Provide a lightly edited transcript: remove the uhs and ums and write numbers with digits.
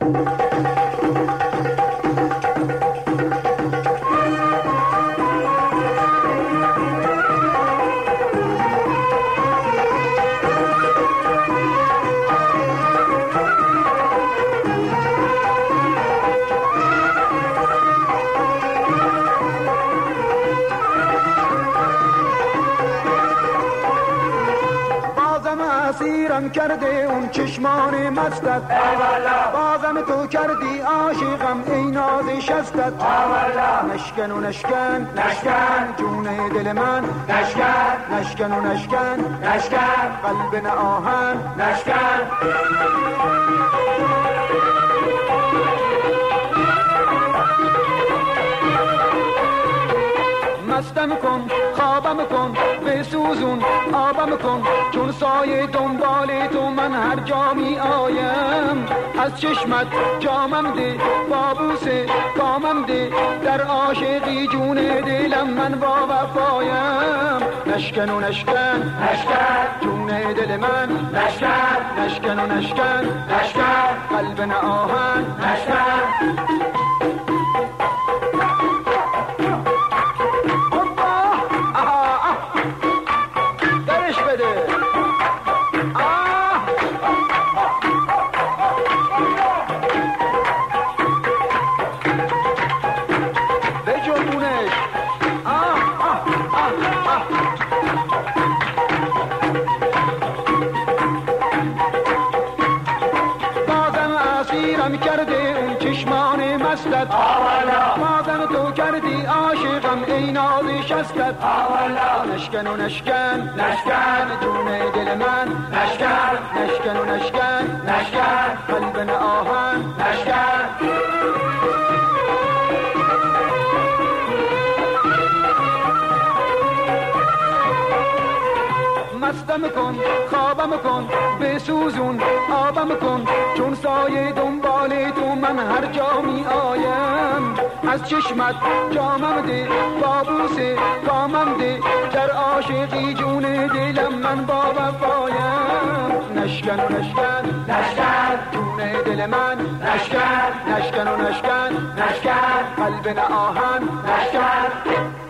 اسیرم کرده اون چشمان مستت، بازم تو کردی عاشقم ای ناز شستت. نشکن و نشکن نشکن جون دل من، نشکن نشکن و نشکن نشکن قلب آهن نشکن. مستم کن خوابم کن بسوزون آبم کن، چون سایه دنبال تو من هر جا می آیم. از چشمت جامم ده بابوس کامم ده، در عاشقی جون دلم من با وفایم. نشکن و نشکن نشکن جون دل من، نشکن نشکن و نشکن نشکن قلب آهن نشکن. اسیرم کرده اون چشمان مستت، بازم تو کردی عاشقم ای ناز شستت. نشکن و نشکن نشکن جون دل من، نشکن نشکن و نشکن نشکن قلب آهن نشکن. مستم کن خوابم کن بسوزون آبم کن، چون سایه دنبال تو من هر جا می آیم. از چشمت جامم ده بابوس کامم ده، در عاشقی جون دلم من با وفایم. نشکن و نشکن نشکن جون دل من، نشکن نشکن و نشکن نشکن قلب آهن نشکن.